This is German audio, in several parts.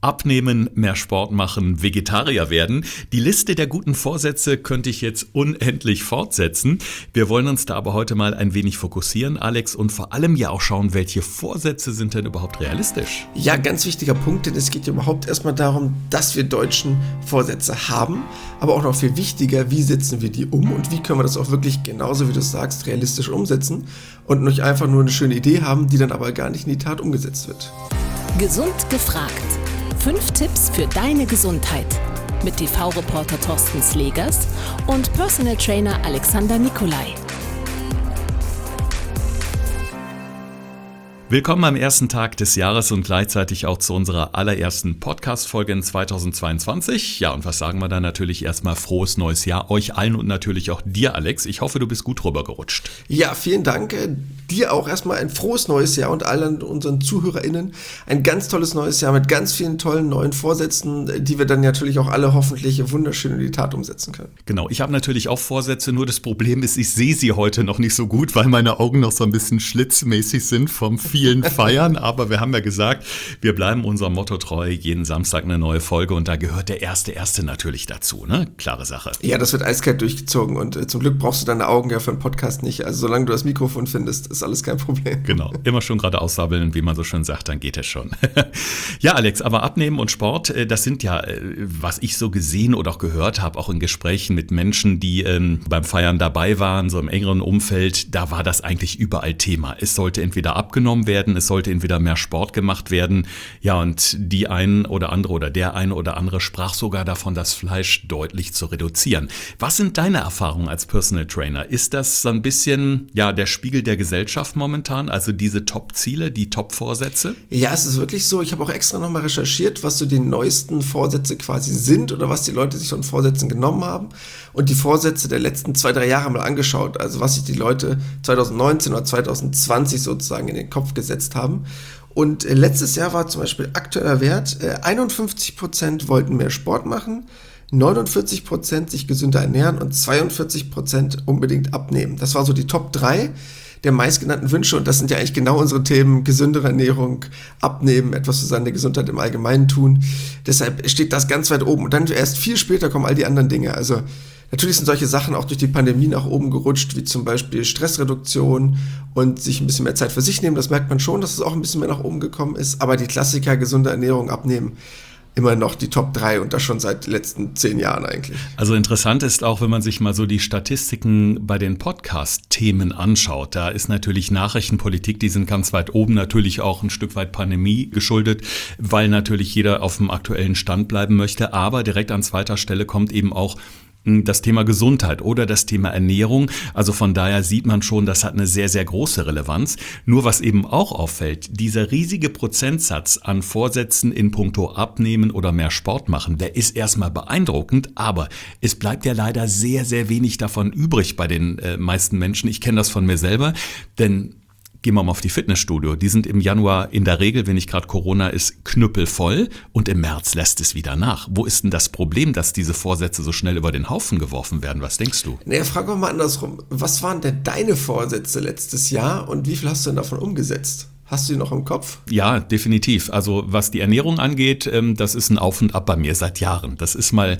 Abnehmen, mehr Sport machen, Vegetarier werden. Die Liste der guten Vorsätze könnte ich jetzt unendlich fortsetzen. Wir wollen uns da aber heute mal ein wenig fokussieren, Alex, und vor allem ja auch schauen, welche Vorsätze sind denn überhaupt realistisch? Ja, ganz wichtiger Punkt, denn es geht ja überhaupt erstmal darum, dass wir Deutschen Vorsätze haben, aber auch noch viel wichtiger, wie setzen wir die um und wie können wir das auch wirklich genauso, wie du sagst, realistisch umsetzen und nicht einfach nur eine schöne Idee haben, die dann aber gar nicht in die Tat umgesetzt wird. Gesund gefragt. 5 Tipps für deine Gesundheit mit TV-Reporter Thorsten Slegers und Personal Trainer Alexander Nikolai. Willkommen am ersten Tag des Jahres und gleichzeitig auch zu unserer allerersten Podcast-Folge in 2022. Ja, und was sagen wir dann natürlich erstmal frohes neues Jahr euch allen und natürlich auch dir, Alex. Ich hoffe, du bist gut rübergerutscht. Ja, vielen Dank. Dir auch erstmal ein frohes neues Jahr und allen unseren ZuhörerInnen ein ganz tolles neues Jahr mit ganz vielen tollen neuen Vorsätzen, die wir dann natürlich auch alle hoffentlich wunderschön in die Tat umsetzen können. Genau, ich habe natürlich auch Vorsätze, nur das Problem ist, ich sehe sie heute noch nicht so gut, weil meine Augen noch so ein bisschen schlitzmäßig sind vom vielen Feiern, aber wir haben ja gesagt, wir bleiben unserem Motto treu, jeden Samstag eine neue Folge und da gehört der erste natürlich dazu, ne? Klare Sache. Ja, das wird eiskalt durchgezogen und zum Glück brauchst du deine Augen ja für einen Podcast nicht, also solange du das Mikrofon findest, ist alles kein Problem. Genau, immer schon gerade aussabbeln, wie man so schön sagt, dann geht es schon. Ja, Alex, aber Abnehmen und Sport, das sind ja, was ich so gesehen oder auch gehört habe, auch in Gesprächen mit Menschen, die beim Feiern dabei waren, so im engeren Umfeld, da war das eigentlich überall Thema. Es sollte entweder abgenommen werden, es sollte entweder mehr Sport gemacht werden. Ja, und die ein oder andere oder der eine oder andere sprach sogar davon, das Fleisch deutlich zu reduzieren. Was sind deine Erfahrungen als Personal Trainer? Ist das so ein bisschen ja der Spiegel der Gesellschaft momentan, also diese Top-Ziele, die Top-Vorsätze? Ja, es ist wirklich so. Ich habe auch extra nochmal recherchiert, was so die neuesten Vorsätze quasi sind oder was die Leute sich von Vorsätzen genommen haben und die Vorsätze der letzten 2-3 Jahre mal angeschaut, also was sich die Leute 2019 oder 2020 sozusagen in den Kopf gesetzt haben. Und letztes Jahr war zum Beispiel aktueller Wert, 51% wollten mehr Sport machen, 49% sich gesünder ernähren und 42% unbedingt abnehmen. Das war so die Top 3 der meistgenannten Wünsche und das sind ja eigentlich genau unsere Themen, gesündere Ernährung, Abnehmen, etwas für seine Gesundheit im Allgemeinen tun. Deshalb steht das ganz weit oben und dann erst viel später kommen all die anderen Dinge. Also natürlich sind solche Sachen auch durch die Pandemie nach oben gerutscht, wie zum Beispiel Stressreduktion und sich ein bisschen mehr Zeit für sich nehmen. Das merkt man schon, dass es auch ein bisschen mehr nach oben gekommen ist, aber die Klassiker, gesunde Ernährung, Abnehmen, immer noch die Top 3 und das schon seit den letzten 10 Jahren eigentlich. Also interessant ist auch, wenn man sich mal so die Statistiken bei den Podcast-Themen anschaut. Da ist natürlich Nachrichtenpolitik, die sind ganz weit oben, natürlich auch ein Stück weit Pandemie geschuldet, weil natürlich jeder auf dem aktuellen Stand bleiben möchte. Aber direkt an zweiter Stelle kommt eben auch das Thema Gesundheit oder das Thema Ernährung. Also von daher sieht man schon, das hat eine sehr, sehr große Relevanz. Nur was eben auch auffällt, dieser riesige Prozentsatz an Vorsätzen in puncto Abnehmen oder mehr Sport machen, der ist erstmal beeindruckend, aber es bleibt ja leider sehr, sehr wenig davon übrig bei den meisten Menschen. Ich kenne das von mir selber, denn gehen wir mal auf die Fitnessstudio. Die sind im Januar in der Regel, wenn nicht gerade Corona ist, knüppelvoll und im März lässt es wieder nach. Wo ist denn das Problem, dass diese Vorsätze so schnell über den Haufen geworfen werden? Was denkst du? Naja, frag mal andersrum. Was waren denn deine Vorsätze letztes Jahr und wie viel hast du denn davon umgesetzt? Hast du die noch im Kopf? Ja, definitiv. Also was die Ernährung angeht, das ist ein Auf und Ab bei mir seit Jahren. Das ist mal,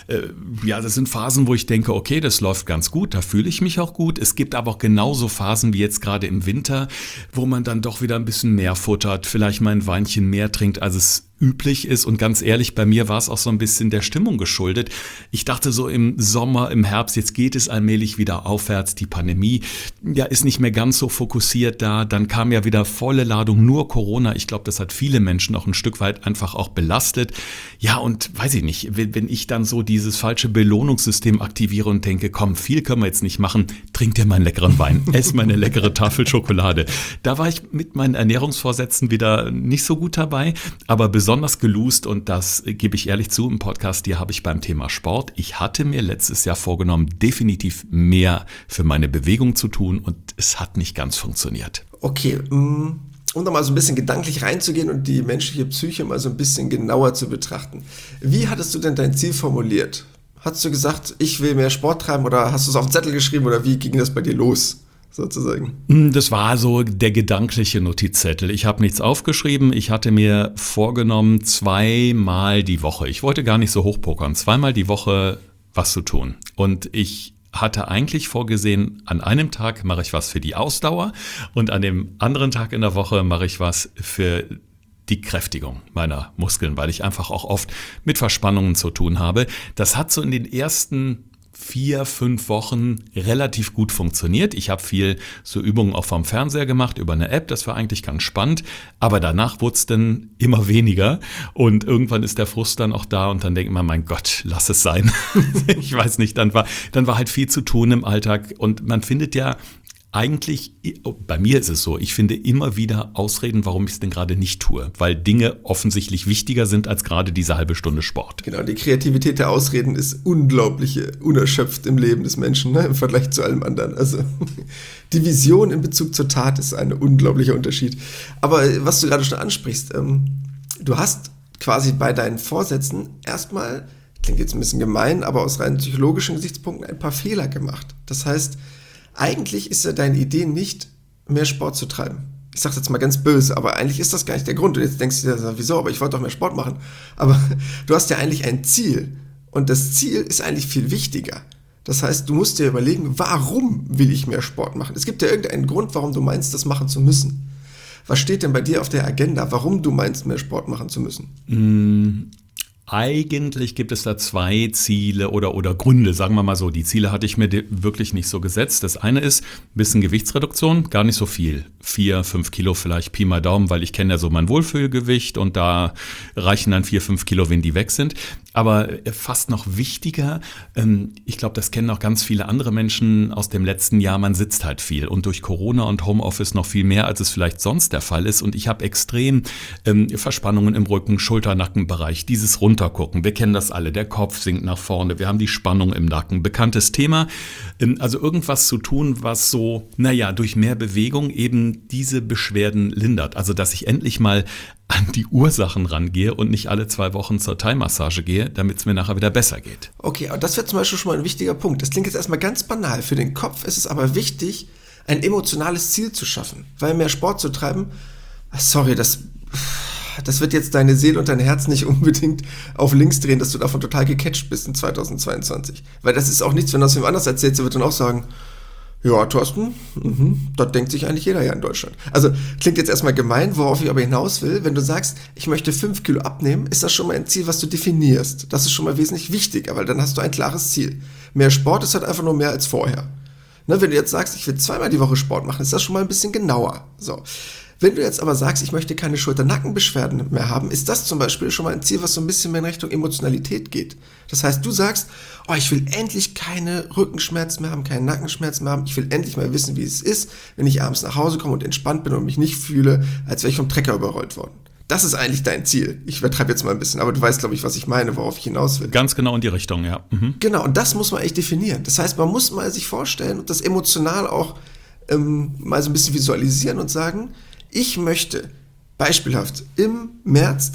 das sind Phasen, wo ich denke, okay, das läuft ganz gut, da fühle ich mich auch gut. Es gibt aber auch genauso Phasen wie jetzt gerade im Winter, wo man dann doch wieder ein bisschen mehr futtert, vielleicht mal ein Weinchen mehr trinkt, als es üblich ist. Und ganz ehrlich, bei mir war es auch so ein bisschen der Stimmung geschuldet. Ich dachte so im Sommer, im Herbst, jetzt geht es allmählich wieder aufwärts. Die Pandemie ist nicht mehr ganz so fokussiert da. Dann kam ja wieder volle Ladung nur Corona. Ich glaube, das hat viele Menschen auch ein Stück weit einfach auch belastet. Ja, und weiß ich nicht, wenn ich dann so dieses falsche Belohnungssystem aktiviere und denke, komm, viel können wir jetzt nicht machen, trink dir mal einen leckeren Wein, ess mal eine leckere Tafel Schokolade. Da war ich mit meinen Ernährungsvorsätzen wieder nicht so gut dabei, aber besonders gelost und das gebe ich ehrlich zu im Podcast, hier habe ich beim Thema Sport. Ich hatte mir letztes Jahr vorgenommen, definitiv mehr für meine Bewegung zu tun und es hat nicht ganz funktioniert. Okay, um da mal so ein bisschen gedanklich reinzugehen und die menschliche Psyche mal so ein bisschen genauer zu betrachten. Wie hattest du denn dein Ziel formuliert? Hast du gesagt, ich will mehr Sport treiben oder hast du es auf den Zettel geschrieben oder wie ging das bei dir los? sozusagen? Das war so der gedankliche Notizzettel. Ich habe nichts aufgeschrieben. Ich hatte mir vorgenommen, 2-mal die Woche. Ich wollte gar nicht so hochpokern. 2-mal die Woche was zu tun. Und ich hatte eigentlich vorgesehen, an einem Tag mache ich was für die Ausdauer und an dem anderen Tag in der Woche mache ich was für die Kräftigung meiner Muskeln, weil ich einfach auch oft mit Verspannungen zu tun habe. Das hat so in den ersten 4-5 Wochen relativ gut funktioniert. Ich habe viel so Übungen auch vom Fernseher gemacht, über eine App, das war eigentlich ganz spannend, aber danach wurde es dann immer weniger und irgendwann ist der Frust dann auch da und dann denkt man, mein Gott, lass es sein. Ich weiß nicht, dann war halt viel zu tun im Alltag und man findet ja eigentlich, bei mir ist es so, ich finde immer wieder Ausreden, warum ich es denn gerade nicht tue, weil Dinge offensichtlich wichtiger sind als gerade diese halbe Stunde Sport. Genau, die Kreativität der Ausreden ist unglaublich unerschöpft im Leben des Menschen, ne, im Vergleich zu allem anderen. Also die Vision in Bezug zur Tat ist ein unglaublicher Unterschied. Aber was du gerade schon ansprichst, du hast quasi bei deinen Vorsätzen erstmal, klingt jetzt ein bisschen gemein, aber aus rein psychologischen Gesichtspunkten ein paar Fehler gemacht. Das heißt, eigentlich ist ja deine Idee nicht, mehr Sport zu treiben. Ich sage jetzt mal ganz böse, aber eigentlich ist das gar nicht der Grund. Und jetzt denkst du dir, wieso, aber ich wollte doch mehr Sport machen. Aber du hast ja eigentlich ein Ziel. Und das Ziel ist eigentlich viel wichtiger. Das heißt, du musst dir überlegen, warum will ich mehr Sport machen? Es gibt ja irgendeinen Grund, warum du meinst, das machen zu müssen. Was steht denn bei dir auf der Agenda, warum du meinst, mehr Sport machen zu müssen? Eigentlich gibt es da 2 Ziele oder Gründe, sagen wir mal so. Die Ziele hatte ich mir wirklich nicht so gesetzt. Das eine ist ein bisschen Gewichtsreduktion, gar nicht so viel. 4-5 Kilo vielleicht, Pi mal Daumen, weil ich kenne ja so mein Wohlfühlgewicht und da reichen dann 4-5 Kilo, wenn die weg sind. Aber fast noch wichtiger, ich glaube, das kennen auch ganz viele andere Menschen aus dem letzten Jahr, man sitzt halt viel und durch Corona und Homeoffice noch viel mehr, als es vielleicht sonst der Fall ist. Und ich habe extrem Verspannungen im Rücken, Schulter-Nackenbereich, dieses Runtergucken. Wir kennen das alle, der Kopf sinkt nach vorne, wir haben die Spannung im Nacken, bekanntes Thema. Also irgendwas zu tun, was so, durch mehr Bewegung eben diese Beschwerden lindert. Also dass ich endlich mal an die Ursachen rangehe und nicht alle 2 Wochen zur Thai-Massage gehe, damit es mir nachher wieder besser geht. Okay, aber das wäre zum Beispiel schon mal ein wichtiger Punkt. Das klingt jetzt erstmal ganz banal. Für den Kopf ist es aber wichtig, ein emotionales Ziel zu schaffen. Weil mehr Sport zu treiben, sorry, das wird jetzt deine Seele und dein Herz nicht unbedingt auf links drehen, dass du davon total gecatcht bist in 2022. Weil das ist auch nichts, wenn du das jemand anders erzählst, der wird dann auch sagen, ja, Thorsten, das denkt sich eigentlich jeder ja in Deutschland. Also klingt jetzt erstmal gemein, worauf ich aber hinaus will. Wenn du sagst, ich möchte 5 Kilo abnehmen, ist das schon mal ein Ziel, was du definierst. Das ist schon mal wesentlich wichtiger, weil dann hast du ein klares Ziel. Mehr Sport ist halt einfach nur mehr als vorher. Ne, wenn du jetzt sagst, ich will 2-mal die Woche Sport machen, ist das schon mal ein bisschen genauer. So. Wenn du jetzt aber sagst, ich möchte keine Schulter-Nackenbeschwerden mehr haben, ist das zum Beispiel schon mal ein Ziel, was so ein bisschen mehr in Richtung Emotionalität geht. Das heißt, du sagst, ich will endlich keine Rückenschmerzen mehr haben, keinen Nackenschmerzen mehr haben. Ich will endlich mal wissen, wie es ist, wenn ich abends nach Hause komme und entspannt bin und mich nicht fühle, als wäre ich vom Trecker überrollt worden. Das ist eigentlich dein Ziel. Ich übertreibe jetzt mal ein bisschen, aber du weißt, glaube ich, was ich meine, worauf ich hinaus will. Ganz genau in die Richtung, ja. Genau, und das muss man echt definieren. Das heißt, man muss mal sich vorstellen und das emotional auch mal so ein bisschen visualisieren und sagen, ich möchte beispielhaft im März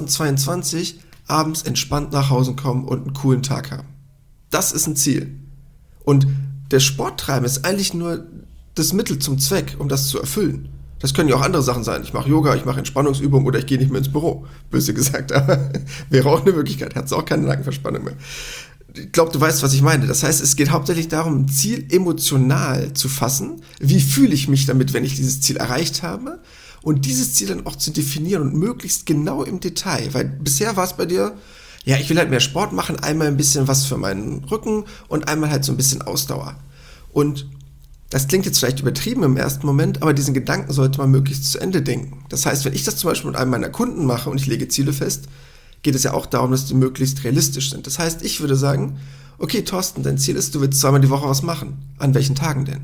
2022 abends entspannt nach Hause kommen und einen coolen Tag haben. Das ist ein Ziel. Und der Sporttreiben ist eigentlich nur das Mittel zum Zweck, um das zu erfüllen. Das können ja auch andere Sachen sein. Ich mache Yoga, ich mache Entspannungsübungen oder ich gehe nicht mehr ins Büro. Böse gesagt, aber wäre auch eine Möglichkeit. Hat es auch keine Nackenverspannung mehr. Ich glaube, du weißt, was ich meine. Das heißt, es geht hauptsächlich darum, ein Ziel emotional zu fassen. Wie fühle ich mich damit, wenn ich dieses Ziel erreicht habe? Und dieses Ziel dann auch zu definieren und möglichst genau im Detail. Weil bisher war es bei dir, ich will halt mehr Sport machen, einmal ein bisschen was für meinen Rücken und einmal halt so ein bisschen Ausdauer. Und das klingt jetzt vielleicht übertrieben im ersten Moment, aber diesen Gedanken sollte man möglichst zu Ende denken. Das heißt, wenn ich das zum Beispiel mit einem meiner Kunden mache und ich lege Ziele fest, geht es ja auch darum, dass die möglichst realistisch sind. Das heißt, ich würde sagen, okay, Thorsten, dein Ziel ist, du willst 2-mal die Woche was machen. An welchen Tagen denn?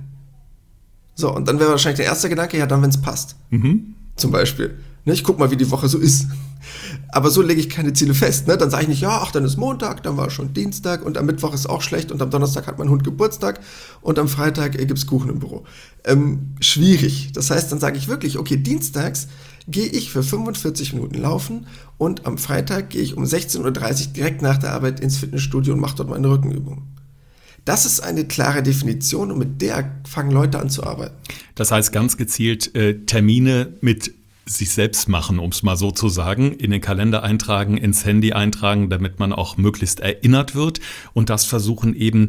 So, und dann wäre wahrscheinlich der erste Gedanke, ja, dann, wenn es passt. Zum Beispiel. Ne, ich guck mal, wie die Woche so ist. Aber so lege ich keine Ziele fest. Ne? Dann sage ich nicht, dann ist Montag, dann war schon Dienstag und am Mittwoch ist auch schlecht und am Donnerstag hat mein Hund Geburtstag und am Freitag gibt's Kuchen im Büro. Schwierig. Das heißt, dann sage ich wirklich, okay, dienstags gehe ich für 45 Minuten laufen und am Freitag gehe ich um 16:30 Uhr direkt nach der Arbeit ins Fitnessstudio und mache dort meine Rückenübungen. Das ist eine klare Definition und mit der fangen Leute an zu arbeiten. Das heißt ganz gezielt Termine mit sich selbst machen, um es mal so zu sagen, in den Kalender eintragen, ins Handy eintragen, damit man auch möglichst erinnert wird und das versuchen eben,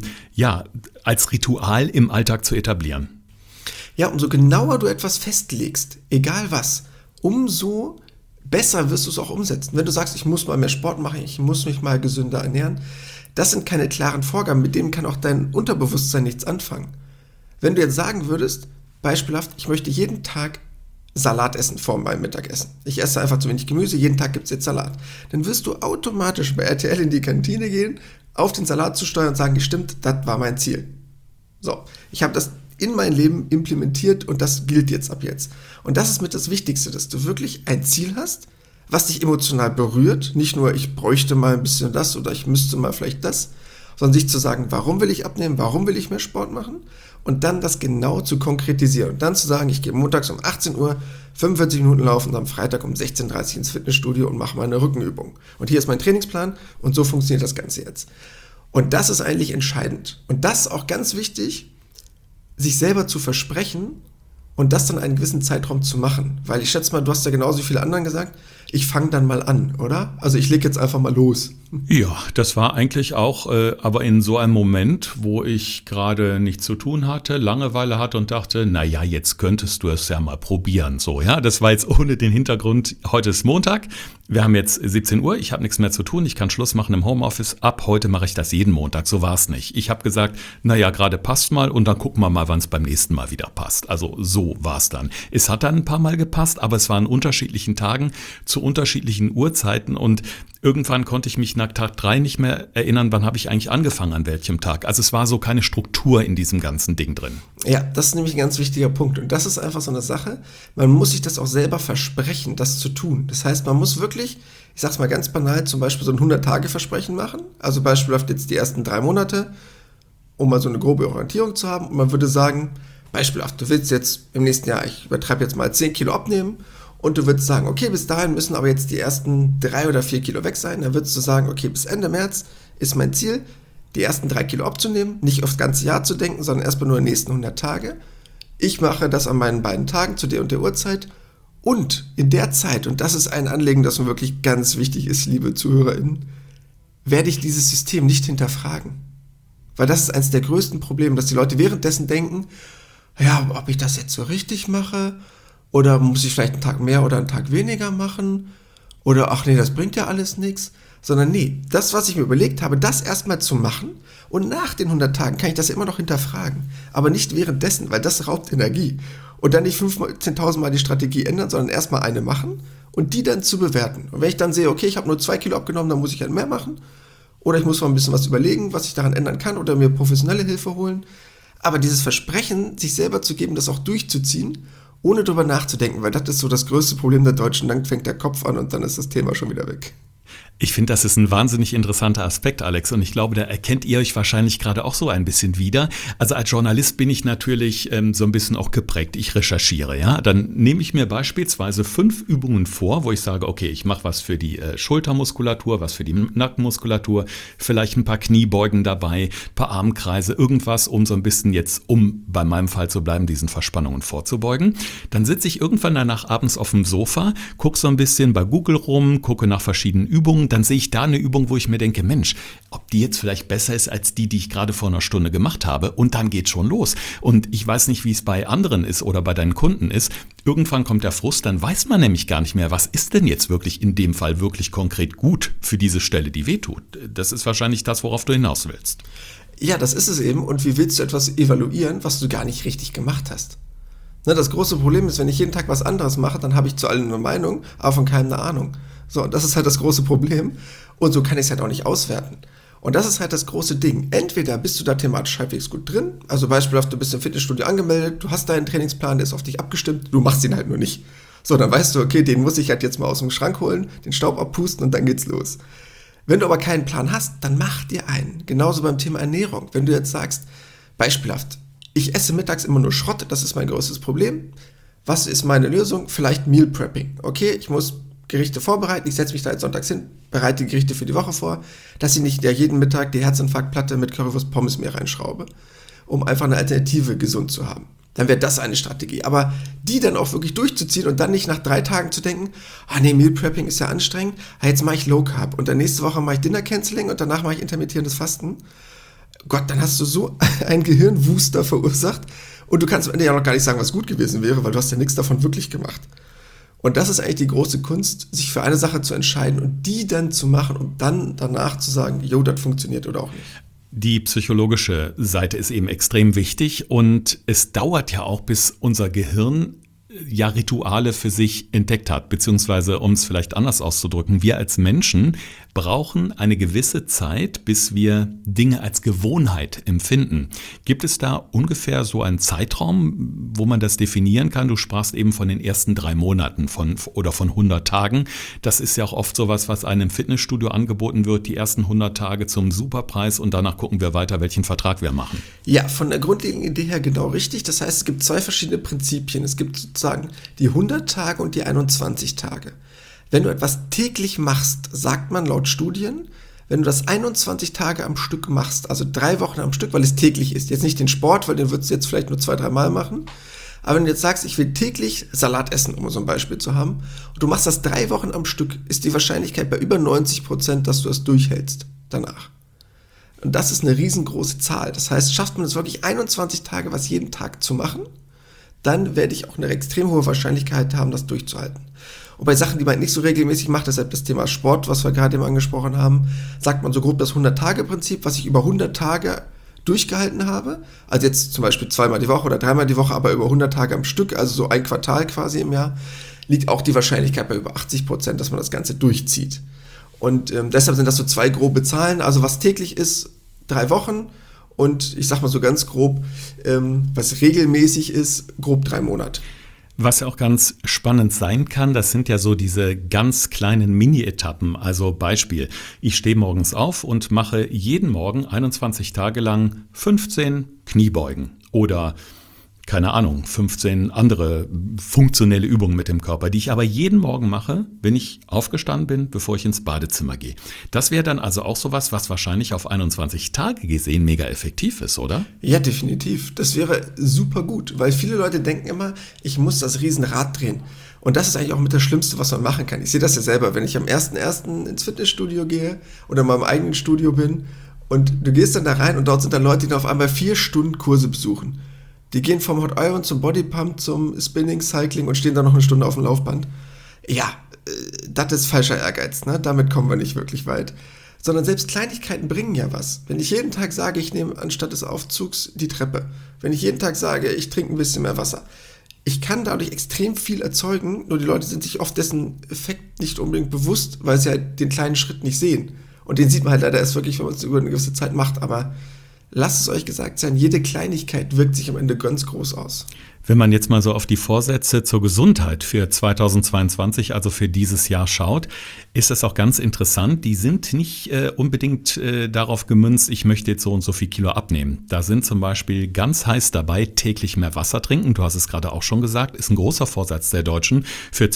als Ritual im Alltag zu etablieren. Ja, umso genauer du etwas festlegst, egal was, umso besser wirst du es auch umsetzen. Wenn du sagst, ich muss mal mehr Sport machen, ich muss mich mal gesünder ernähren, das sind keine klaren Vorgaben, mit denen kann auch dein Unterbewusstsein nichts anfangen. Wenn du jetzt sagen würdest, beispielhaft, ich möchte jeden Tag Salat essen vor meinem Mittagessen. Ich esse einfach zu wenig Gemüse, jeden Tag gibt es jetzt Salat. Dann wirst du automatisch bei RTL in die Kantine gehen, auf den Salat zu steuern und sagen, stimmt, das war mein Ziel. So, ich habe das in mein Leben implementiert und das gilt jetzt ab jetzt. Und das ist mit das Wichtigste, dass du wirklich ein Ziel hast, was dich emotional berührt. Nicht nur, ich bräuchte mal ein bisschen das oder ich müsste mal vielleicht das, sondern sich zu sagen, warum will ich abnehmen, warum will ich mehr Sport machen? Und dann das genau zu konkretisieren und dann zu sagen, ich gehe montags um 18 Uhr 45 Minuten laufen und am Freitag um 16:30 Uhr ins Fitnessstudio und mache meine Rückenübung. Und hier ist mein Trainingsplan und so funktioniert das Ganze jetzt. Und das ist eigentlich entscheidend. Und das ist auch ganz wichtig, sich selber zu versprechen und das dann einen gewissen Zeitraum zu machen. Weil ich schätze mal, du hast ja genauso wie viele anderen gesagt, ich fange dann mal an, oder? Also ich lege jetzt einfach mal los. Ja, das war eigentlich auch, aber in so einem Moment, wo ich gerade nichts zu tun hatte, Langeweile hatte und dachte, naja, jetzt könntest du es ja mal probieren. So, ja, das war jetzt ohne den Hintergrund, heute ist Montag, wir haben jetzt 17 Uhr, ich habe nichts mehr zu tun, ich kann Schluss machen im Homeoffice, ab heute mache ich das jeden Montag, so war es nicht. Ich habe gesagt, naja, gerade passt mal und dann gucken wir mal, wann es beim nächsten Mal wieder passt. Also so war es dann. Es hat dann ein paar Mal gepasst, aber es war an unterschiedlichen Tagen, zu unterschiedlichen Uhrzeiten und irgendwann konnte ich mich nach Tag 3 nicht mehr erinnern, wann habe ich eigentlich angefangen, an welchem Tag. Also es war so keine Struktur in diesem ganzen Ding drin. Ja, das ist nämlich ein ganz wichtiger Punkt. Und das ist einfach so eine Sache, man muss sich das auch selber versprechen, das zu tun. Das heißt, man muss wirklich, ich sag's mal ganz banal, zum Beispiel so ein 100-Tage-Versprechen machen. Also beispielhaft jetzt die ersten 3 Monate, um mal so eine grobe Orientierung zu haben. Und man würde sagen, beispielhaft, du willst jetzt im nächsten Jahr, ich übertreibe jetzt mal 10 Kilo abnehmen. Und du würdest sagen, okay, bis dahin müssen aber jetzt die ersten 3 oder 4 Kilo weg sein. Dann würdest du sagen, okay, bis Ende März ist mein Ziel, die ersten 3 Kilo abzunehmen, nicht aufs ganze Jahr zu denken, sondern erstmal nur die nächsten 100 Tage. Ich mache das an meinen beiden Tagen zu der und der Uhrzeit. Und in der Zeit, und das ist ein Anliegen, das mir wirklich ganz wichtig ist, liebe ZuhörerInnen, werde ich dieses System nicht hinterfragen. Weil das ist eines der größten Probleme, dass die Leute währenddessen denken, ja, ob ich das jetzt so richtig mache, oder muss ich vielleicht einen Tag mehr oder einen Tag weniger machen? Oder ach nee, das bringt ja alles nichts. Sondern nee, das, was ich mir überlegt habe, das erstmal zu machen und nach den 100 Tagen kann ich das immer noch hinterfragen. Aber nicht währenddessen, weil das raubt Energie. Und dann nicht 10.000 Mal die Strategie ändern, sondern erstmal eine machen und die dann zu bewerten. Und wenn ich dann sehe, okay, ich habe nur 2 Kilo abgenommen, dann muss ich halt mehr machen. Oder ich muss mal ein bisschen was überlegen, was ich daran ändern kann oder mir professionelle Hilfe holen. Aber dieses Versprechen, sich selber zu geben, das auch durchzuziehen, ohne drüber nachzudenken, weil das ist so das größte Problem der Deutschen. Dann fängt der Kopf an und dann ist das Thema schon wieder weg. Ich finde, das ist ein wahnsinnig interessanter Aspekt, Alex. Und ich glaube, da erkennt ihr euch wahrscheinlich gerade auch so ein bisschen wieder. Also als Journalist bin ich natürlich so ein bisschen auch geprägt. Ich recherchiere, ja. Dann nehme ich mir beispielsweise 5 Übungen vor, wo ich sage, okay, ich mache was für die Schultermuskulatur, was für die Nackenmuskulatur, vielleicht ein paar Kniebeugen dabei, ein paar Armkreise, irgendwas, um so ein bisschen jetzt, um bei meinem Fall zu bleiben, diesen Verspannungen vorzubeugen. Dann sitze ich irgendwann danach abends auf dem Sofa, gucke so ein bisschen bei Google rum, gucke nach verschiedenen Übungen, dann sehe ich da eine Übung, wo ich mir denke, Mensch, ob die jetzt vielleicht besser ist als die ich gerade vor einer Stunde gemacht habe, und dann geht schon los. Und ich weiß nicht, wie es bei anderen ist oder bei deinen Kunden ist. Irgendwann kommt der Frust, dann weiß man nämlich gar nicht mehr, was ist denn jetzt wirklich in dem Fall wirklich konkret gut für diese Stelle, die wehtut. Das ist wahrscheinlich das, worauf du hinaus willst. Ja, das ist es eben. Und wie willst du etwas evaluieren, was du gar nicht richtig gemacht hast? Das große Problem ist, wenn ich jeden Tag was anderes mache, dann habe ich zu allem eine Meinung, aber von keinem eine Ahnung. So, und das ist halt das große Problem. Und so kann ich es halt auch nicht auswerten. Und das ist halt das große Ding. Entweder bist du da thematisch halbwegs gut drin, also beispielsweise du bist im Fitnessstudio angemeldet, du hast deinen Trainingsplan, der ist auf dich abgestimmt, du machst ihn halt nur nicht. So, dann weißt du, okay, den muss ich halt jetzt mal aus dem Schrank holen, den Staub abpusten und dann geht's los. Wenn du aber keinen Plan hast, dann mach dir einen. Genauso beim Thema Ernährung. Wenn du jetzt sagst, beispielhaft, ich esse mittags immer nur Schrott, das ist mein größtes Problem. Was ist meine Lösung? Vielleicht Meal Prepping. Okay, ich muss Gerichte vorbereiten, ich setze mich da jetzt sonntags hin, bereite die Gerichte für die Woche vor, dass ich nicht jeden Mittag die Herzinfarktplatte mit Currywurst Pommes mir reinschraube, um einfach eine Alternative gesund zu haben. Dann wäre das eine Strategie. Aber die dann auch wirklich durchzuziehen und dann nicht nach 3 Tagen zu denken, Meal Prepping ist ja anstrengend, jetzt mache ich Low Carb und dann nächste Woche mache ich Dinner Canceling und danach mache ich intermittierendes Fasten. Gott, dann hast du so ein Gehirnwuster verursacht und du kannst am Ende ja noch gar nicht sagen, was gut gewesen wäre, weil du hast ja nichts davon wirklich gemacht. Und das ist eigentlich die große Kunst, sich für eine Sache zu entscheiden und die dann zu machen und dann danach zu sagen, das funktioniert oder auch nicht. Die psychologische Seite ist eben extrem wichtig und es dauert ja auch, bis unser Gehirn Rituale für sich entdeckt hat, beziehungsweise um es vielleicht anders auszudrücken, wir als Menschen brauchen eine gewisse Zeit, bis wir Dinge als Gewohnheit empfinden. Gibt es da ungefähr so einen Zeitraum, wo man das definieren kann? Du sprachst eben von den ersten 3 Monaten oder von 100 Tagen. Das ist ja auch oft sowas, was einem im Fitnessstudio angeboten wird, die ersten 100 Tage zum Superpreis und danach gucken wir weiter, welchen Vertrag wir machen. Ja, von der grundlegenden Idee her genau richtig. Das heißt, es gibt 2 verschiedene Prinzipien. Es gibt sozusagen die 100 Tage und die 21 Tage. Wenn du etwas täglich machst, sagt man laut Studien, wenn du das 21 Tage am Stück machst, also 3 Wochen am Stück, weil es täglich ist, jetzt nicht den Sport, weil den würdest du jetzt vielleicht nur 2-3 Mal machen, aber wenn du jetzt sagst, ich will täglich Salat essen, um so ein Beispiel zu haben, und du machst das 3 Wochen am Stück, ist die Wahrscheinlichkeit bei über 90%, dass du das durchhältst danach. Und das ist eine riesengroße Zahl. Das heißt, schafft man es wirklich 21 Tage, was jeden Tag zu machen, dann werde ich auch eine extrem hohe Wahrscheinlichkeit haben, das durchzuhalten. Und bei Sachen, die man nicht so regelmäßig macht, deshalb das Thema Sport, was wir gerade eben angesprochen haben, sagt man so grob das 100-Tage-Prinzip, was ich über 100 Tage durchgehalten habe. Also jetzt zum Beispiel 2-mal die Woche oder 3-mal die Woche, aber über 100 Tage am Stück, also so ein Quartal quasi im Jahr, liegt auch die Wahrscheinlichkeit bei über 80%, dass man das Ganze durchzieht. Und deshalb sind das so 2 grobe Zahlen. Also was täglich ist, 3 Wochen. Und ich sag mal so ganz grob, was regelmäßig ist, grob 3 Monate. Was ja auch ganz spannend sein kann, das sind ja so diese ganz kleinen Mini-Etappen. Also Beispiel, ich stehe morgens auf und mache jeden Morgen 21 Tage lang 15 Kniebeugen oder keine Ahnung, 15 andere funktionelle Übungen mit dem Körper, die ich aber jeden Morgen mache, wenn ich aufgestanden bin, bevor ich ins Badezimmer gehe. Das wäre dann also auch sowas, was wahrscheinlich auf 21 Tage gesehen mega effektiv ist, oder? Ja, definitiv. Das wäre super gut, weil viele Leute denken immer, ich muss das Riesenrad drehen. Und das ist eigentlich auch mit das Schlimmste, was man machen kann. Ich sehe das ja selber, wenn ich am 1.1. ins Fitnessstudio gehe oder in meinem eigenen Studio bin und du gehst dann da rein und dort sind dann Leute, die dann auf einmal 4 Stunden Kurse besuchen. Die gehen vom Hot Iron zum Bodypump, zum Spinning, Cycling und stehen dann noch eine Stunde auf dem Laufband. Ja, das ist falscher Ehrgeiz, ne? Damit kommen wir nicht wirklich weit. Sondern selbst Kleinigkeiten bringen ja was. Wenn ich jeden Tag sage, ich nehme anstatt des Aufzugs die Treppe. Wenn ich jeden Tag sage, ich trinke ein bisschen mehr Wasser. Ich kann dadurch extrem viel erzeugen, nur die Leute sind sich oft dessen Effekt nicht unbedingt bewusst, weil sie halt den kleinen Schritt nicht sehen. Und den sieht man halt leider erst wirklich, wenn man es über eine gewisse Zeit macht, aber lasst es euch gesagt sein, jede Kleinigkeit wirkt sich am Ende ganz groß aus. Wenn man jetzt mal so auf die Vorsätze zur Gesundheit für 2022, also für dieses Jahr schaut, ist das auch ganz interessant. Die sind nicht unbedingt darauf gemünzt, ich möchte jetzt so und so viel Kilo abnehmen. Da sind zum Beispiel ganz heiß dabei, täglich mehr Wasser trinken. Du hast es gerade auch schon gesagt, ist ein großer Vorsatz der Deutschen für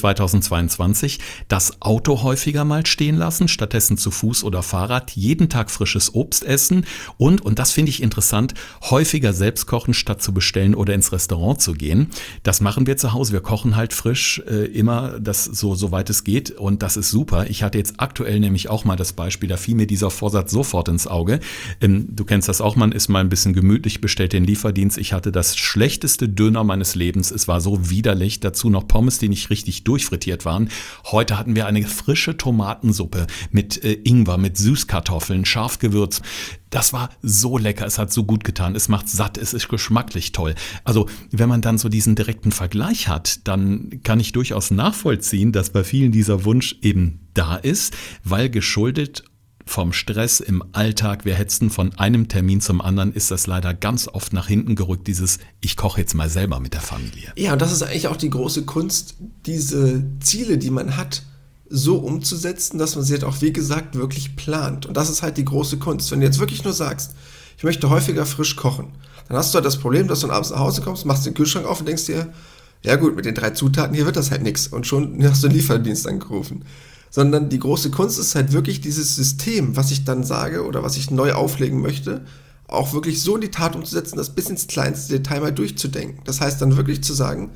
2022. Das Auto häufiger mal stehen lassen, stattdessen zu Fuß oder Fahrrad, jeden Tag frisches Obst essen und das finde ich interessant, häufiger selbst kochen, statt zu bestellen oder ins Restaurant zu gehen. Das machen wir zu Hause. Wir kochen halt frisch immer, das so weit es geht und das ist super. Ich hatte jetzt aktuell nämlich auch mal das Beispiel, da fiel mir dieser Vorsatz sofort ins Auge. Du kennst das auch, man ist mal ein bisschen gemütlich, bestellt den Lieferdienst. Ich hatte das schlechteste Döner meines Lebens. Es war so widerlich. Dazu noch Pommes, die nicht richtig durchfrittiert waren. Heute hatten wir eine frische Tomatensuppe mit Ingwer, mit Süßkartoffeln, scharf gewürzt. Das war so lecker, es hat so gut getan, es macht satt, es ist geschmacklich toll. Also wenn man dann so diesen direkten Vergleich hat, dann kann ich durchaus nachvollziehen, dass bei vielen dieser Wunsch eben da ist, weil geschuldet vom Stress im Alltag, wir hetzen von einem Termin zum anderen, ist das leider ganz oft nach hinten gerückt, dieses ich koche jetzt mal selber mit der Familie. Ja, und das ist eigentlich auch die große Kunst, diese Ziele, die man hat, so umzusetzen, dass man sie halt auch, wie gesagt, wirklich plant. Und das ist halt die große Kunst. Wenn du jetzt wirklich nur sagst, ich möchte häufiger frisch kochen, dann hast du halt das Problem, dass du abends nach Hause kommst, machst den Kühlschrank auf und denkst dir, Ja gut, mit den 3 Zutaten hier wird das halt nichts und schon hast du den Lieferdienst angerufen. Sondern die große Kunst ist halt wirklich dieses System, was ich dann sage oder was ich neu auflegen möchte, auch wirklich so in die Tat umzusetzen, das bis ins kleinste Detail mal durchzudenken. Das heißt dann wirklich zu sagen,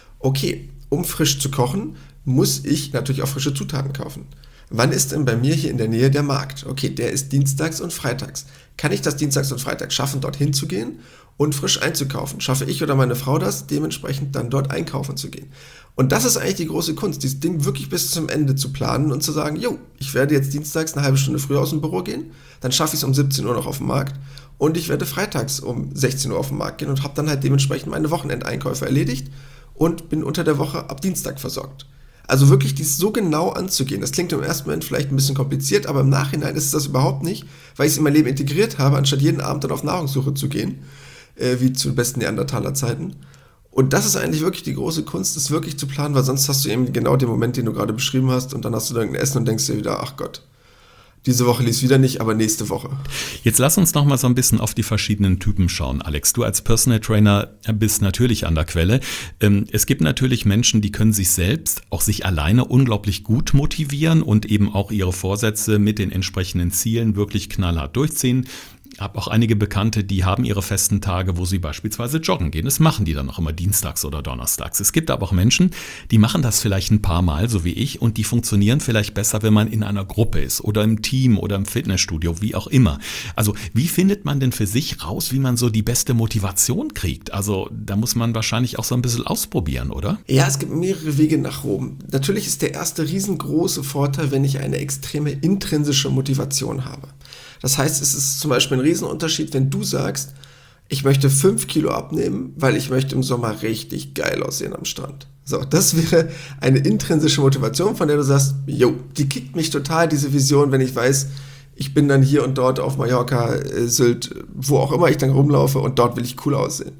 okay, um frisch zu kochen, muss ich natürlich auch frische Zutaten kaufen. Wann ist denn bei mir hier in der Nähe der Markt? Okay, der ist dienstags und freitags. Kann ich das dienstags und freitags schaffen, dorthin zu gehen und frisch einzukaufen? Schaffe ich oder meine Frau das, dementsprechend dann dort einkaufen zu gehen? Und das ist eigentlich die große Kunst, dieses Ding wirklich bis zum Ende zu planen und zu sagen, jo, ich werde jetzt dienstags eine halbe Stunde früher aus dem Büro gehen, dann schaffe ich es um 17 Uhr noch auf dem Markt und ich werde freitags um 16 Uhr auf den Markt gehen und habe dann halt dementsprechend meine Wochenendeinkäufe erledigt und bin unter der Woche ab Dienstag versorgt. Also wirklich dies so genau anzugehen, das klingt im ersten Moment vielleicht ein bisschen kompliziert, aber im Nachhinein ist es das überhaupt nicht, weil ich es in mein Leben integriert habe, anstatt jeden Abend dann auf Nahrungssuche zu gehen, wie zu besten Neandertaler-Zeiten. Und das ist eigentlich wirklich die große Kunst, das wirklich zu planen, weil sonst hast du eben genau den Moment, den du gerade beschrieben hast und dann hast du dann Essen und denkst dir wieder, ach Gott, diese Woche lief es wieder nicht, aber nächste Woche. Jetzt lass uns noch mal so ein bisschen auf die verschiedenen Typen schauen, Alex. Du als Personal Trainer bist natürlich an der Quelle. Es gibt natürlich Menschen, die können sich selbst, auch sich alleine unglaublich gut motivieren und eben auch ihre Vorsätze mit den entsprechenden Zielen wirklich knallhart durchziehen. Ich habe auch einige Bekannte, die haben ihre festen Tage, wo sie beispielsweise joggen gehen. Das machen die dann auch immer dienstags oder donnerstags. Es gibt aber auch Menschen, die machen das vielleicht ein paar Mal, so wie ich, und die funktionieren vielleicht besser, wenn man in einer Gruppe ist oder im Team oder im Fitnessstudio, wie auch immer. Also wie findet man denn für sich raus, wie man so die beste Motivation kriegt? Also da muss man wahrscheinlich auch so ein bisschen ausprobieren, oder? Ja, es gibt mehrere Wege nach Rom. Natürlich ist der erste riesengroße Vorteil, wenn ich eine extreme intrinsische Motivation habe. Das heißt, es ist zum Beispiel ein Riesenunterschied, wenn du sagst, ich möchte 5 Kilo abnehmen, weil ich möchte im Sommer richtig geil aussehen am Strand. So, das wäre eine intrinsische Motivation, von der du sagst, jo, die kickt mich total, diese Vision, wenn ich weiß, ich bin dann hier und dort auf Mallorca, Sylt, wo auch immer ich dann rumlaufe und dort will ich cool aussehen.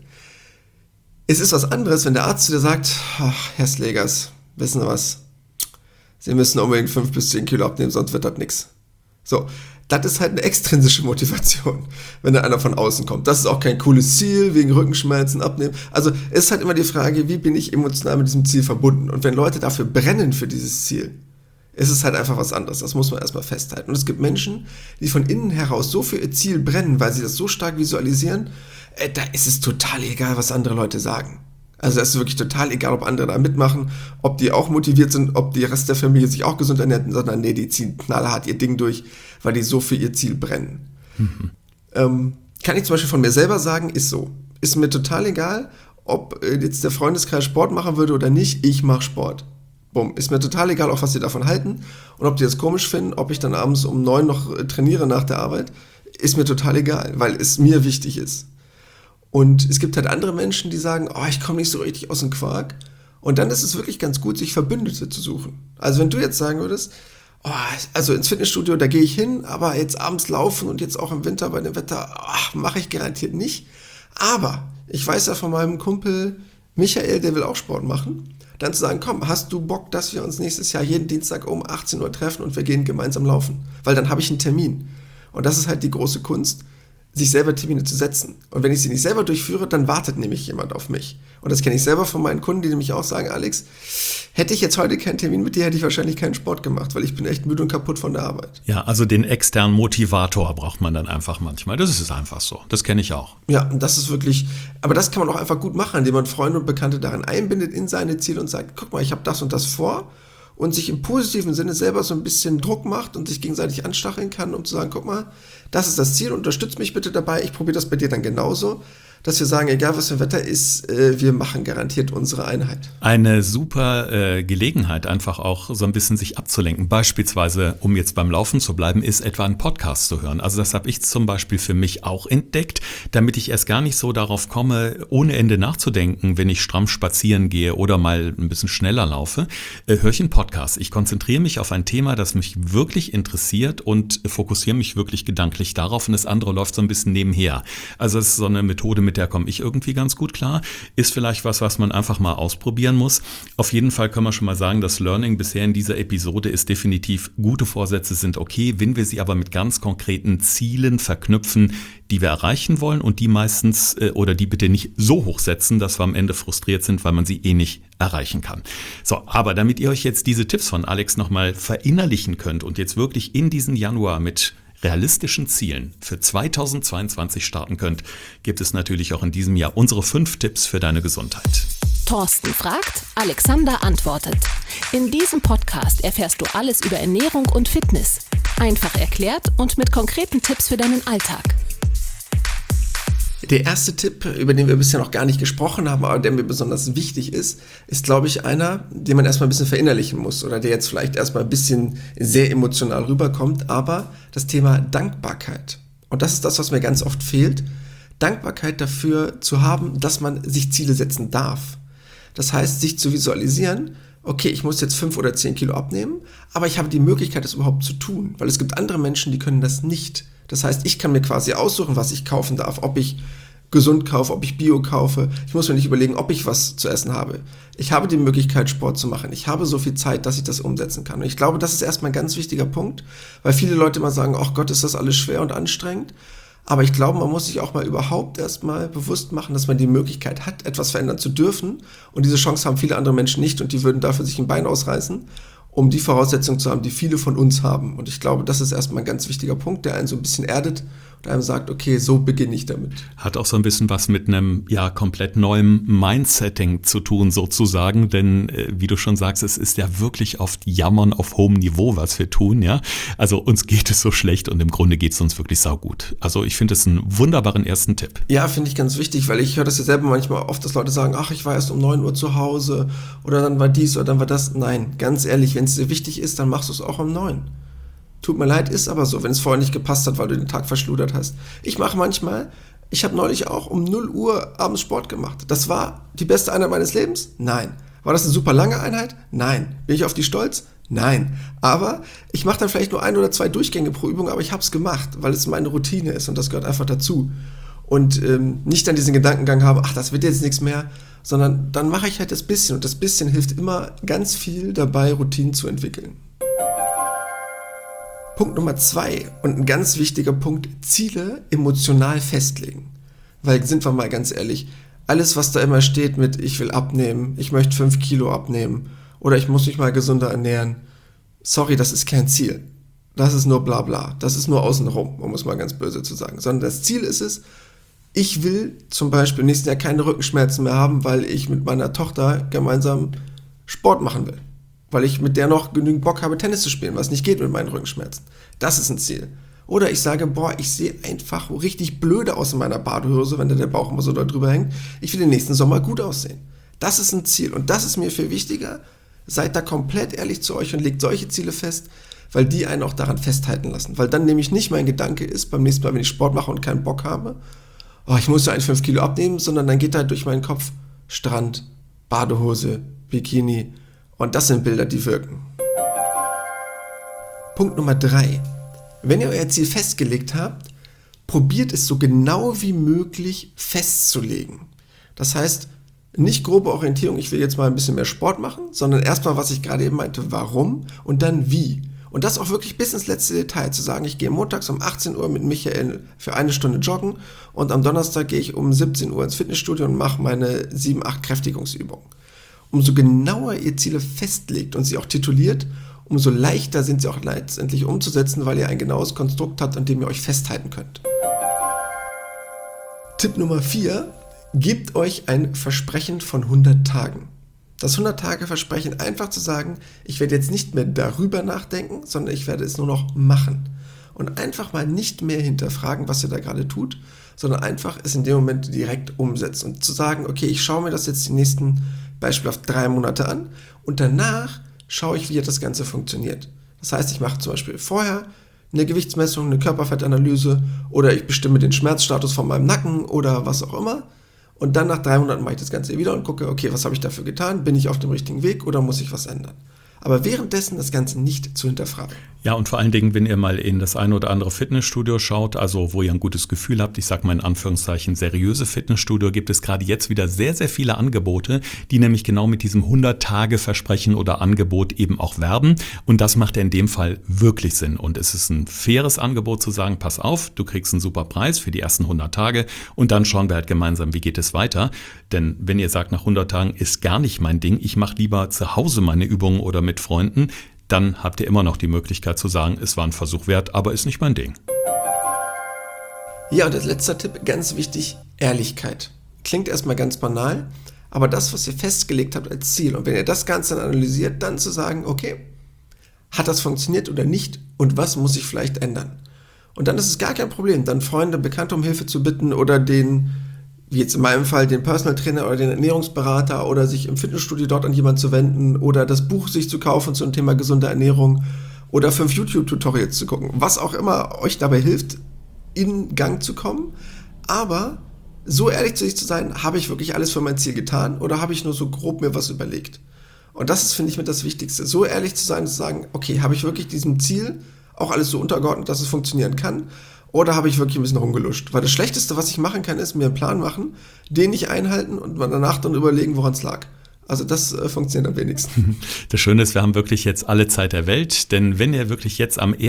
Es ist was anderes, wenn der Arzt zu dir sagt, ach, Herr Slegers, wissen Sie was, Sie müssen unbedingt 5 bis 10 Kilo abnehmen, sonst wird das nix. So, das ist halt eine extrinsische Motivation, wenn da einer von außen kommt. Das ist auch kein cooles Ziel, wegen Rückenschmerzen, Abnehmen. Also es ist halt immer die Frage, wie bin ich emotional mit diesem Ziel verbunden? Und wenn Leute dafür brennen für dieses Ziel, ist es halt einfach was anderes. Das muss man erstmal festhalten. Und es gibt Menschen, die von innen heraus so für ihr Ziel brennen, weil sie das so stark visualisieren, da ist es total egal, was andere Leute sagen. Also es ist wirklich total egal, ob andere da mitmachen, ob die auch motiviert sind, ob die Rest der Familie sich auch gesund ernährt, sondern nee, die ziehen knallhart ihr Ding durch, weil die so für ihr Ziel brennen. Kann ich zum Beispiel von mir selber sagen, ist so. Ist mir total egal, ob jetzt der Freundeskreis Sport machen würde oder nicht, ich mache Sport. Bumm. Ist mir total egal, auch was die davon halten und ob die das komisch finden, ob ich dann abends um 9 noch trainiere nach der Arbeit, ist mir total egal, weil es mir wichtig ist. Und es gibt halt andere Menschen, die sagen, oh, ich komme nicht so richtig aus dem Quark. Und dann ist es wirklich ganz gut, sich Verbündete zu suchen. Also wenn du jetzt sagen würdest, oh, also ins Fitnessstudio, da gehe ich hin, aber jetzt abends laufen und jetzt auch im Winter bei dem Wetter, mache ich garantiert nicht. Aber ich weiß ja von meinem Kumpel Michael, der will auch Sport machen. Dann zu sagen, komm, hast du Bock, dass wir uns nächstes Jahr jeden Dienstag um 18 Uhr treffen und wir gehen gemeinsam laufen? Weil dann habe ich einen Termin. Und das ist halt die große Kunst, sich selber Termine zu setzen. Und wenn ich sie nicht selber durchführe, dann wartet nämlich jemand auf mich. Und das kenne ich selber von meinen Kunden, die nämlich auch sagen, Alex, hätte ich jetzt heute keinen Termin mit dir, hätte ich wahrscheinlich keinen Sport gemacht, weil ich bin echt müde und kaputt von der Arbeit. Ja, also den externen Motivator braucht man dann einfach manchmal. Das ist einfach so. Das kenne ich auch. Ja, und das ist wirklich, aber das kann man auch einfach gut machen, indem man Freunde und Bekannte darin einbindet in seine Ziele und sagt, guck mal, ich habe das und das vor. Und sich im positiven Sinne selber so ein bisschen Druck macht und sich gegenseitig anstacheln kann, um zu sagen, guck mal, das ist das Ziel, unterstützt mich bitte dabei, ich probiere das bei dir dann genauso, dass wir sagen, egal was für ein Wetter ist, wir machen garantiert unsere Einheit. Eine super Gelegenheit, einfach auch so ein bisschen sich abzulenken. Beispielsweise, um jetzt beim Laufen zu bleiben, ist etwa einen Podcast zu hören. Also das habe ich zum Beispiel für mich auch entdeckt, damit ich erst gar nicht so darauf komme, ohne Ende nachzudenken, wenn ich stramm spazieren gehe oder mal ein bisschen schneller laufe, höre ich einen Podcast. Ich konzentriere mich auf ein Thema, das mich wirklich interessiert und fokussiere mich wirklich gedanklich darauf und das andere läuft so ein bisschen nebenher. Also es ist so eine Methode mit der komme ich irgendwie ganz gut klar. Ist vielleicht was man einfach mal ausprobieren muss. Auf jeden Fall können wir schon mal sagen, das Learning bisher in dieser Episode ist definitiv, gute Vorsätze sind okay, wenn wir sie aber mit ganz konkreten Zielen verknüpfen, die wir erreichen wollen und die meistens oder die bitte nicht so hoch setzen, dass wir am Ende frustriert sind, weil man sie eh nicht erreichen kann. So, aber damit ihr euch jetzt diese Tipps von Alex nochmal verinnerlichen könnt und jetzt wirklich in diesen Januar mit realistischen Zielen für 2022 starten könnt, gibt es natürlich auch in diesem Jahr unsere 5 Tipps für deine Gesundheit. Thorsten fragt, Alexander antwortet. In diesem Podcast erfährst du alles über Ernährung und Fitness. Einfach erklärt und mit konkreten Tipps für deinen Alltag. Der erste Tipp, über den wir bisher noch gar nicht gesprochen haben, aber der mir besonders wichtig ist, glaube ich, einer, den man erstmal ein bisschen verinnerlichen muss oder der jetzt vielleicht erstmal ein bisschen sehr emotional rüberkommt, aber das Thema Dankbarkeit. Und das ist das, was mir ganz oft fehlt. Dankbarkeit dafür zu haben, dass man sich Ziele setzen darf. Das heißt, sich zu visualisieren, okay, ich muss jetzt 5 oder 10 Kilo abnehmen, aber ich habe die Möglichkeit, das überhaupt zu tun, weil es gibt andere Menschen, die können das nicht. Das heißt, ich kann mir quasi aussuchen, was ich kaufen darf, ob ich gesund kaufe, ob ich Bio kaufe. Ich muss mir nicht überlegen, ob ich was zu essen habe. Ich habe die Möglichkeit, Sport zu machen. Ich habe so viel Zeit, dass ich das umsetzen kann. Und ich glaube, das ist erstmal ein ganz wichtiger Punkt, weil viele Leute immer sagen, ach Gott, ist das alles schwer und anstrengend. Aber ich glaube, man muss sich auch mal überhaupt erstmal bewusst machen, dass man die Möglichkeit hat, etwas verändern zu dürfen. Und diese Chance haben viele andere Menschen nicht und die würden dafür sich ein Bein ausreißen, um die Voraussetzungen zu haben, die viele von uns haben. Und ich glaube, das ist erstmal ein ganz wichtiger Punkt, der einen so ein bisschen erdet und einem sagt, okay, so beginne ich damit. Hat auch so ein bisschen was mit einem komplett neuem Mindsetting zu tun sozusagen, denn wie du schon sagst, es ist ja wirklich oft Jammern auf hohem Niveau, was wir tun, ja. Also uns geht es so schlecht und im Grunde geht es uns wirklich saugut. Also ich finde es einen wunderbaren ersten Tipp. Ja, finde ich ganz wichtig, weil ich höre das ja selber manchmal oft, dass Leute sagen, ach, ich war erst um 9 Uhr zu Hause oder dann war dies oder dann war das. Nein, ganz ehrlich, wenn es dir wichtig ist, dann machst du es auch um 9. Tut mir leid, ist aber so, wenn es vorher nicht gepasst hat, weil du den Tag verschludert hast. Ich habe neulich auch um 0 Uhr abends Sport gemacht. Das war die beste Einheit meines Lebens? Nein. War das eine super lange Einheit? Nein. Bin ich auf die stolz? Nein. Aber ich mache dann vielleicht nur 1 oder 2 Durchgänge pro Übung, aber ich habe es gemacht, weil es meine Routine ist und das gehört einfach dazu. Und nicht dann diesen Gedankengang habe, ach, das wird jetzt nichts mehr, sondern dann mache ich halt das bisschen und das bisschen hilft immer ganz viel dabei, Routinen zu entwickeln. Punkt Nummer 2 und ein ganz wichtiger Punkt, Ziele emotional festlegen. Weil, sind wir mal ganz ehrlich, alles, was da immer steht mit ich will abnehmen, ich möchte 5 Kilo abnehmen oder ich muss mich mal gesünder ernähren, sorry, das ist kein Ziel. Das ist nur Blabla, das ist nur außenrum, um es mal ganz böse zu sagen. Sondern das Ziel ist es, ich will zum Beispiel im nächsten Jahr keine Rückenschmerzen mehr haben, weil ich mit meiner Tochter gemeinsam Sport machen will. Weil ich mit der noch genügend Bock habe, Tennis zu spielen, was nicht geht mit meinen Rückenschmerzen. Das ist ein Ziel. Oder ich sage, ich sehe einfach richtig blöde aus in meiner Badehose, wenn da der Bauch immer so da drüber hängt. Ich will den nächsten Sommer gut aussehen. Das ist ein Ziel und das ist mir viel wichtiger. Seid da komplett ehrlich zu euch und legt solche Ziele fest, weil die einen auch daran festhalten lassen. Weil dann nämlich nicht mein Gedanke ist, beim nächsten Mal, wenn ich Sport mache und keinen Bock habe, ich muss ja 5 Kilo abnehmen, sondern dann geht halt durch meinen Kopf Strand, Badehose, Bikini. Und das sind Bilder, die wirken. Punkt Nummer 3. Wenn ihr euer Ziel festgelegt habt, probiert es so genau wie möglich festzulegen. Das heißt, nicht grobe Orientierung, ich will jetzt mal ein bisschen mehr Sport machen, sondern erstmal, was ich gerade eben meinte, warum und dann wie. Und das auch wirklich bis ins letzte Detail, zu sagen, ich gehe montags um 18 Uhr mit Michael für 1 Stunde joggen und am Donnerstag gehe ich um 17 Uhr ins Fitnessstudio und mache meine 7, 8 Kräftigungsübungen. Umso genauer ihr Ziele festlegt und sie auch tituliert, umso leichter sind sie auch letztendlich umzusetzen, weil ihr ein genaues Konstrukt habt, an dem ihr euch festhalten könnt. Tipp Nummer 4, gebt euch ein Versprechen von 100 Tagen. Das 100-Tage-Versprechen, einfach zu sagen, ich werde jetzt nicht mehr darüber nachdenken, sondern ich werde es nur noch machen. Und einfach mal nicht mehr hinterfragen, was ihr da gerade tut, sondern einfach es in dem Moment direkt umsetzen. Und zu sagen, okay, ich schaue mir das jetzt die nächsten beispielhaft 3 Monate an und danach schaue ich, wie das Ganze funktioniert. Das heißt, ich mache zum Beispiel vorher eine Gewichtsmessung, eine Körperfettanalyse oder ich bestimme den Schmerzstatus von meinem Nacken oder was auch immer. Und dann nach 3 Monaten mache ich das Ganze wieder und gucke, okay, was habe ich dafür getan? Bin ich auf dem richtigen Weg oder muss ich was ändern? Aber währenddessen das Ganze nicht zu hinterfragen. Ja, und vor allen Dingen, wenn ihr mal in das ein oder andere Fitnessstudio schaut, also wo ihr ein gutes Gefühl habt, ich sage mal in Anführungszeichen seriöse Fitnessstudio, gibt es gerade jetzt wieder sehr, sehr viele Angebote, die nämlich genau mit diesem 100-Tage-Versprechen oder Angebot eben auch werben. Und das macht ja in dem Fall wirklich Sinn. Und es ist ein faires Angebot zu sagen, pass auf, du kriegst einen super Preis für die ersten 100 Tage und dann schauen wir halt gemeinsam, wie geht es weiter. Denn wenn ihr sagt, nach 100 Tagen ist gar nicht mein Ding, ich mache lieber zu Hause meine Übungen oder mit Freunden, dann habt ihr immer noch die Möglichkeit zu sagen, es war ein Versuch wert, aber ist nicht mein Ding. Ja, und als letzter Tipp, ganz wichtig, Ehrlichkeit. Klingt erstmal ganz banal, aber das, was ihr festgelegt habt als Ziel, und wenn ihr das Ganze dann analysiert, dann zu sagen, okay, hat das funktioniert oder nicht und was muss ich vielleicht ändern? Und dann ist es gar kein Problem, dann Freunde, Bekannte um Hilfe zu bitten oder den, wie jetzt in meinem Fall, den Personal Trainer oder den Ernährungsberater oder sich im Fitnessstudio dort an jemanden zu wenden oder das Buch sich zu kaufen zum Thema gesunde Ernährung oder 5 YouTube-Tutorials zu gucken. Was auch immer euch dabei hilft, in Gang zu kommen. Aber so ehrlich zu sich zu sein, habe ich wirklich alles für mein Ziel getan oder habe ich nur so grob mir was überlegt? Und das ist, finde ich, mit das Wichtigste. So ehrlich zu sein, zu sagen, okay, habe ich wirklich diesem Ziel auch alles so untergeordnet, dass es funktionieren kann? Oder habe ich wirklich ein bisschen rumgeluscht? Weil das Schlechteste, was ich machen kann, ist mir einen Plan machen, den nicht einhalten und danach dann überlegen, woran es lag. Also das funktioniert am wenigsten. Das Schöne ist, wir haben wirklich jetzt alle Zeit der Welt, denn wenn ihr wirklich jetzt am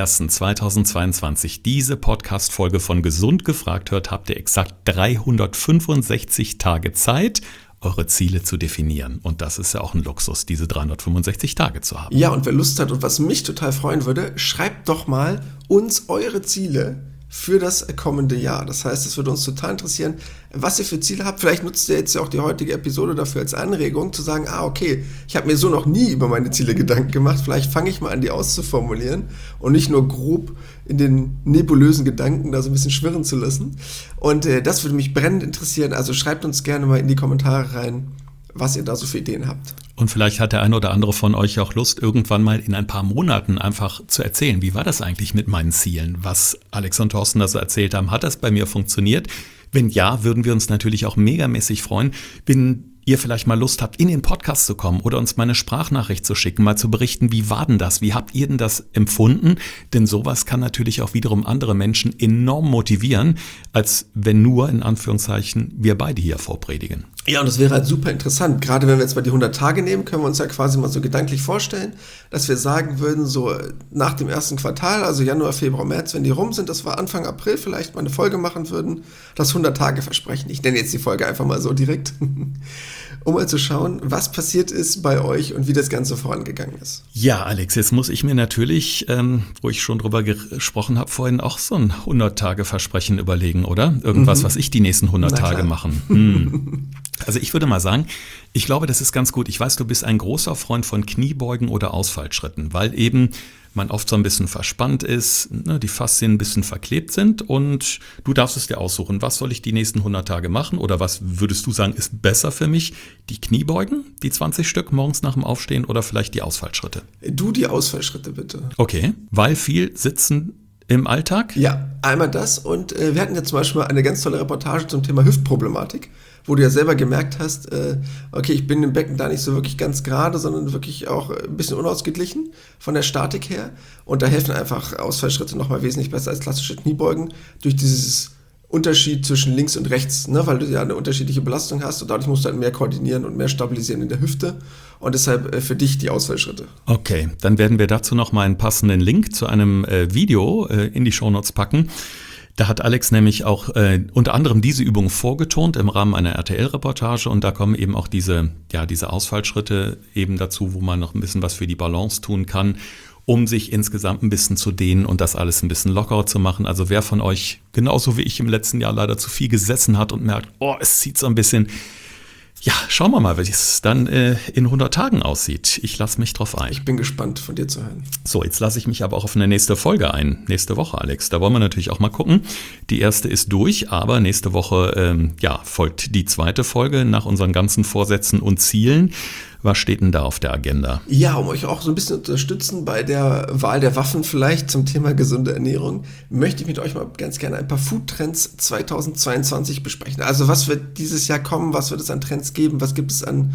01.01.2022 diese Podcast-Folge von Gesund gefragt hört, habt ihr exakt 365 Tage Zeit, eure Ziele zu definieren. Und das ist ja auch ein Luxus, diese 365 Tage zu haben. Ja, und wer Lust hat und was mich total freuen würde, schreibt doch mal uns eure Ziele für das kommende Jahr. Das heißt, es würde uns total interessieren, was ihr für Ziele habt. Vielleicht nutzt ihr jetzt ja auch die heutige Episode dafür als Anregung, zu sagen, okay, ich habe mir so noch nie über meine Ziele Gedanken gemacht, vielleicht fange ich mal an, die auszuformulieren und nicht nur grob in den nebulösen Gedanken da so ein bisschen schwirren zu lassen. Und das würde mich brennend interessieren. Also schreibt uns gerne mal in die Kommentare rein, was ihr da so für Ideen habt. Und vielleicht hat der eine oder andere von euch auch Lust, irgendwann mal in ein paar Monaten einfach zu erzählen, wie war das eigentlich mit meinen Zielen? Was Alex und Thorsten da so erzählt haben, hat das bei mir funktioniert? Wenn ja, würden wir uns natürlich auch megamäßig freuen, wenn ihr vielleicht mal Lust habt, in den Podcast zu kommen oder uns mal eine Sprachnachricht zu schicken, mal zu berichten, wie war denn das? Wie habt ihr denn das empfunden? Denn sowas kann natürlich auch wiederum andere Menschen enorm motivieren, als wenn nur, in Anführungszeichen, wir beide hier vorpredigen. Ja, und das wäre halt super interessant. Gerade wenn wir jetzt mal die 100 Tage nehmen, können wir uns ja quasi mal so gedanklich vorstellen, dass wir sagen würden, so nach dem ersten Quartal, also Januar, Februar, März, wenn die rum sind, dass wir Anfang April vielleicht mal eine Folge machen würden, das 100-Tage-Versprechen. Ich nenne jetzt die Folge einfach mal so direkt, um mal zu schauen, was passiert ist bei euch und wie das Ganze vorangegangen ist. Ja, Alex, jetzt muss ich mir natürlich, wo ich schon drüber gesprochen habe vorhin, auch so ein 100-Tage-Versprechen überlegen, oder? Irgendwas, was ich die nächsten 100 Tage machen. Also ich würde mal sagen, ich glaube, das ist ganz gut. Ich weiß, du bist ein großer Freund von Kniebeugen oder Ausfallschritten, weil eben man oft so ein bisschen verspannt ist, ne, die Faszien ein bisschen verklebt sind und du darfst es dir aussuchen, was soll ich die nächsten 100 Tage machen oder was würdest du sagen, ist besser für mich? Die Kniebeugen, die 20 Stück morgens nach dem Aufstehen oder vielleicht die Ausfallschritte? Du die Ausfallschritte bitte. Okay, weil viel sitzen im Alltag? Ja, einmal das und wir hatten ja zum Beispiel eine ganz tolle Reportage zum Thema Hüftproblematik, wo du ja selber gemerkt hast, okay, ich bin im Becken da nicht so wirklich ganz gerade, sondern wirklich auch ein bisschen unausgeglichen von der Statik her. Und da helfen einfach Ausfallschritte nochmal wesentlich besser als klassische Kniebeugen durch dieses Unterschied zwischen links und rechts, ne, weil du ja eine unterschiedliche Belastung hast und dadurch musst du dann mehr koordinieren und mehr stabilisieren in der Hüfte und deshalb für dich die Ausfallschritte. Okay, dann werden wir dazu noch mal einen passenden Link zu einem Video in die Shownotes packen. Da hat Alex nämlich auch unter anderem diese Übung vorgetont im Rahmen einer RTL-Reportage und da kommen eben auch diese Ausfallschritte eben dazu, wo man noch ein bisschen was für die Balance tun kann, um sich insgesamt ein bisschen zu dehnen und das alles ein bisschen lockerer zu machen. Also wer von euch, genauso wie ich im letzten Jahr leider zu viel gesessen hat und merkt, es zieht so ein bisschen, ja, schauen wir mal, wie es dann in 100 Tagen aussieht. Ich lasse mich drauf ein. Ich bin gespannt, von dir zu hören. So, jetzt lasse ich mich aber auch auf eine nächste Folge ein. Nächste Woche, Alex. Da wollen wir natürlich auch mal gucken. Die erste ist durch, aber nächste Woche folgt die zweite Folge nach unseren ganzen Vorsätzen und Zielen. Was steht denn da auf der Agenda? Ja, um euch auch so ein bisschen zu unterstützen bei der Wahl der Waffen vielleicht zum Thema gesunde Ernährung, möchte ich mit euch mal ganz gerne ein paar Foodtrends 2022 besprechen. Also was wird dieses Jahr kommen, was wird es an Trends geben, was gibt es an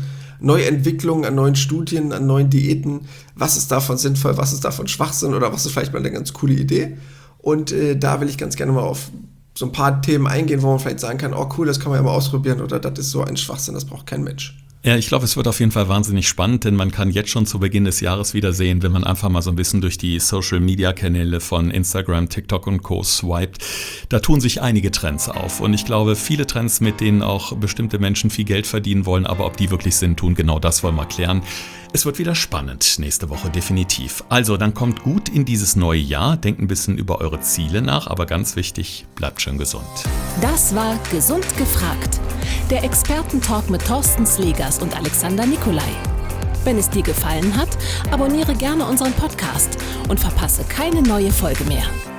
Neuentwicklungen, an neuen Studien, an neuen Diäten. Was ist davon sinnvoll, was ist davon Schwachsinn oder was ist vielleicht mal eine ganz coole Idee? Und da will ich ganz gerne mal auf so ein paar Themen eingehen, wo man vielleicht sagen kann, oh cool, das kann man ja mal ausprobieren oder das ist so ein Schwachsinn, das braucht kein Mensch. Ja, ich glaube, es wird auf jeden Fall wahnsinnig spannend, denn man kann jetzt schon zu Beginn des Jahres wieder sehen, wenn man einfach mal so ein bisschen durch die Social-Media-Kanäle von Instagram, TikTok und Co. swiped, da tun sich einige Trends auf. Und ich glaube, viele Trends, mit denen auch bestimmte Menschen viel Geld verdienen wollen, aber ob die wirklich Sinn tun, genau das wollen wir klären. Es wird wieder spannend, nächste Woche definitiv. Also, dann kommt gut in dieses neue Jahr, denkt ein bisschen über eure Ziele nach, aber ganz wichtig, bleibt schön gesund. Das war Gesund gefragt, der Expertentalk mit Thorsten Slegers und Alexander Nikolai. Wenn es dir gefallen hat, abonniere gerne unseren Podcast und verpasse keine neue Folge mehr.